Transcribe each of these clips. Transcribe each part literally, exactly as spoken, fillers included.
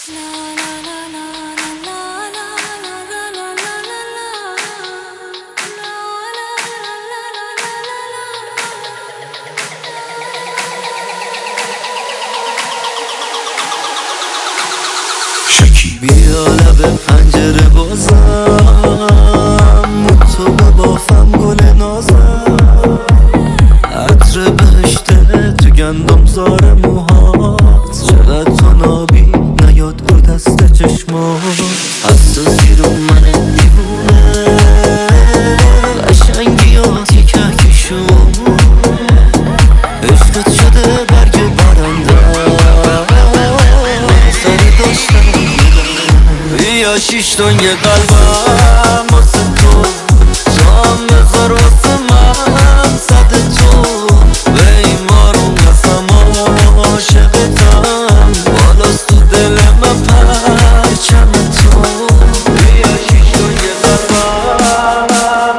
بیا لب پنجره بازم، تو ببافم گل نازم، عطر بهشته تو گندم زار موهات، چقدر تو نابی نیاد رو دست چشمات، حساسی رو من دیوونه، قشنگی آتی کهکشون، عشقت شده برگ برنده سری داشتم. بیا شیش تن یه قلبم واسه تو، جام بذار واسه من صد تو، به این مارون قسم عاشقتم، بالاست تو دل من پرچم تو. بیا شیش تن یه قلبم.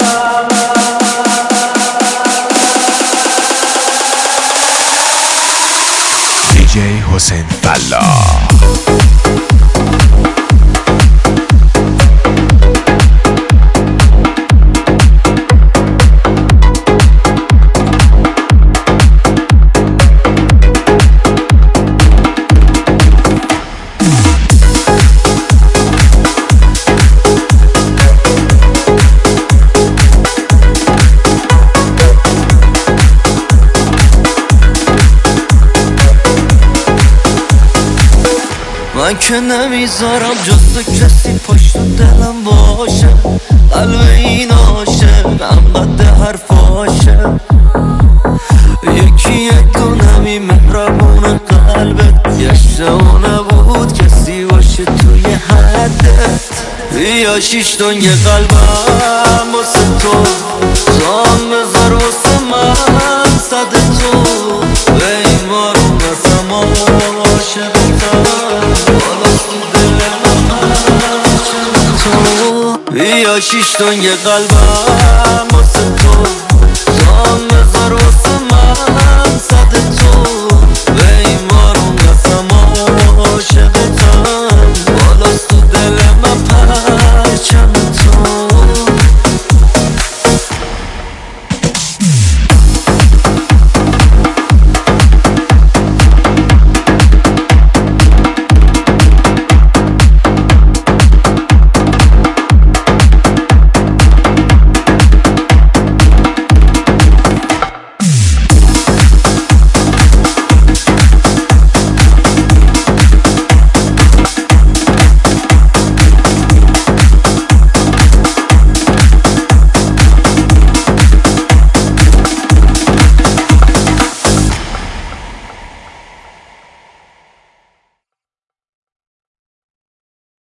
دیجی حسین فلاح. من که نمیذارم جز تو کسی پشت دلم باشه، قلب این عاشق انقدر حرفاشه، یکی یک کنمی مهربون قلبت، یشته اونه بود کسی باشه توی حدت. بیا شیش تن یه قلبم واسه تو، جام بذار واسه من صد تو، به این مارون قسم عاشقتم، بیا شیش تن یه قلبم واسه تو.